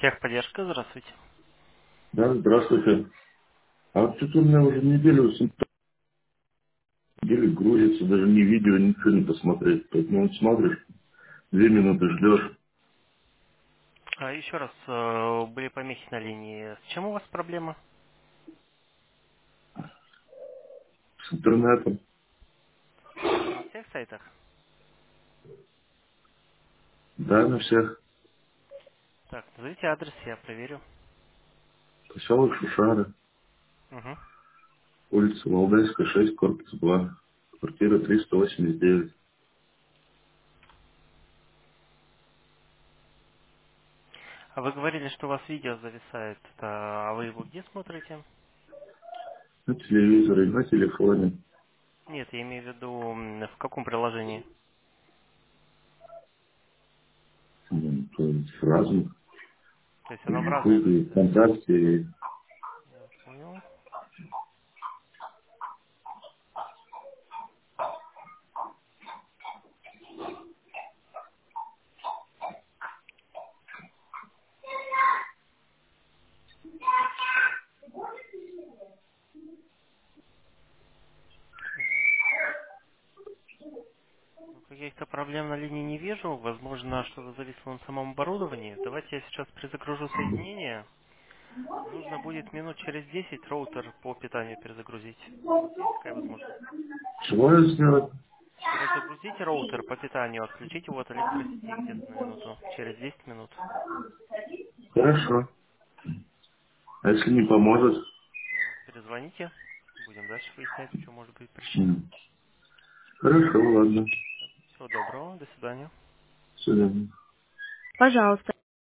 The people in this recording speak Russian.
Техподдержка, здравствуйте. Да, здравствуйте. А вот что-то у меня уже неделю грузится, даже ни видео, ничего не посмотреть. Тут, ну, вот смотришь, 2 минуты ждешь Еще раз, были помехи на линии. С чем у вас проблема? с интернетом. На всех сайтах? Да, на всех. Так, назовите адрес, я проверю. Поселок Шушары, Угу. улица Валдайская, 6, корпус 2, квартира 389. А вы говорили, что у вас видео зависает. А вы его где смотрите? На телевизоре, на телефоне. Нет, я имею в виду, в каком приложении? То есть в разных. То есть И оно в в разное Ютубе, и зависает. ВКонтакте. Я понял. Ну, каких-то проблем на линии не вижу. Возможно, что-то зависло на самом оборудовании. Давайте я сейчас перезагружу соединение. Нужно будет минут через 10 роутер по питанию перезагрузить. У вас есть такая возможность? Чего я сделать? Перезагрузите роутер по питанию, отключите его от электросети где-то на минуту, через 10 минут. Хорошо. А если не поможет? Перезвоните, будем дальше выяснять, в чем может быть причина. М. Хорошо, ладно. Всего доброго, до свидания. До свидания. Пожалуйста.